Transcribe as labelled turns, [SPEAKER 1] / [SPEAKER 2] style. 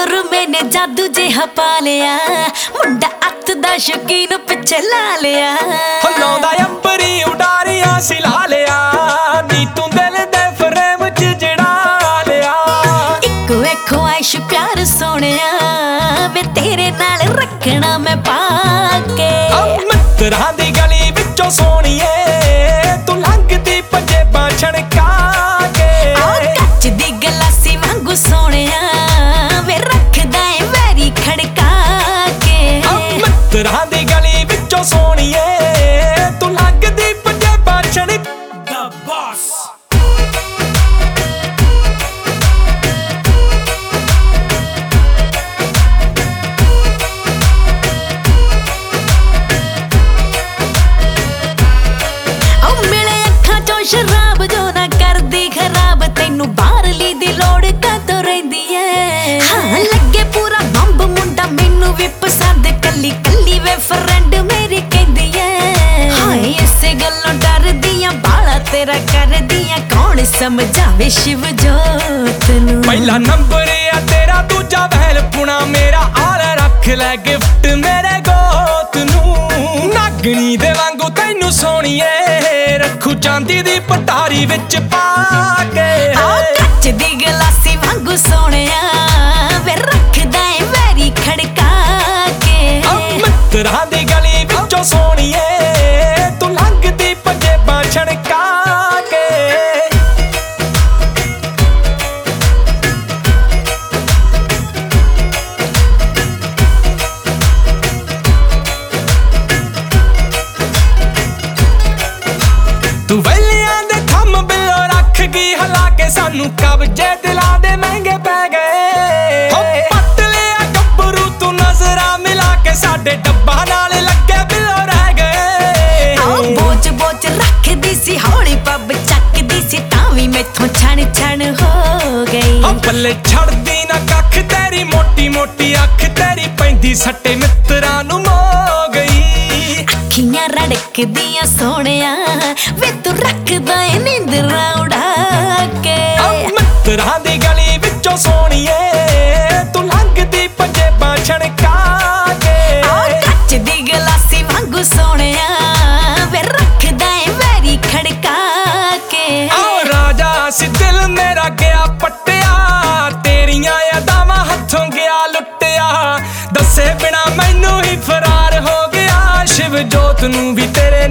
[SPEAKER 1] और मैंने जादू जिहा पा लिया मुंडा अत दा शौकीन पिछे ला लिया
[SPEAKER 2] लाउंदा अंबरी उडारियां सिला लिया नी तू दिल दे फ्रेम च जड़ा लिया
[SPEAKER 1] इको एक ख्वाहिश प्यार सोनिया वे तेरे नाल रखना मैं पाके
[SPEAKER 2] मित्तरां दी गली विचों सोनिए तू लंघदी पंजेबां छणका के
[SPEAKER 1] कच दी गलासी वांगू सोनिया वे रखदा है वैरी खड़का के
[SPEAKER 2] मित्तरां दी गली विचों सोनिए तू लंघदी पंजेबां छणका द बॉस
[SPEAKER 1] शराब जो ना कर दी खराब तेनू बाहरली दी लोड़ कातों रहिंदी है हाँ लगे पूरा बंब मुंडा मैनू भी पसंद कली कली वे फ्रेंड मेरी कहंदी है हाय इसे गल्लों डर दियां बाला तेरा कर दियां कौन समझावे शिव जोत नू
[SPEAKER 2] पहला नंबर आ तेरा दूजा वहल पुना मेरा आल रख ले गिफ्ट मेरे गोत नू नागनी दे वांगू तैनू सोनिए रखू चांदी दी पटारी विच पा के
[SPEAKER 1] कच दी गलासी वांगू सोनिया वे रखदा है वैरी खड़का के
[SPEAKER 2] मित्तरां दी गली विचों सोनिए तू लंघदी पंजेबां छणका के तू वैलियां दे थम बिलो रख गई हला के सानू कब्जे दिला दे महंगे पै गए पट लिया गब्बरू तू नजरा मिला के साडे डब्बा नाल लगे बिलो रह गए
[SPEAKER 1] बोझ बोझ रख दी सी हौली पब चक दी सी तावी मैथों छण छण हो गई
[SPEAKER 2] पल्ले छड़ दी ना कख तेरी मोटी मोटी अख तेरी पैंदी सट्टे मित्तरां नू मो गई
[SPEAKER 1] अखियां रड़क दियां सोनिया वे तू रखदा है नींदरा उड़ा के
[SPEAKER 2] मित्तरां दी गली विचों सोनिए तू लंघदी पंजेबां छणका के
[SPEAKER 1] कच दी गलासी वांगू सोनिया वे रखदा है वैरी खड़का के
[SPEAKER 2] राजा सी दिल मेरा गया पट्टिया तेरियां यादावां हथों गया लुटिया दसे बिना मैनू ही फरार हो गया शिव जोत नू भी तेरे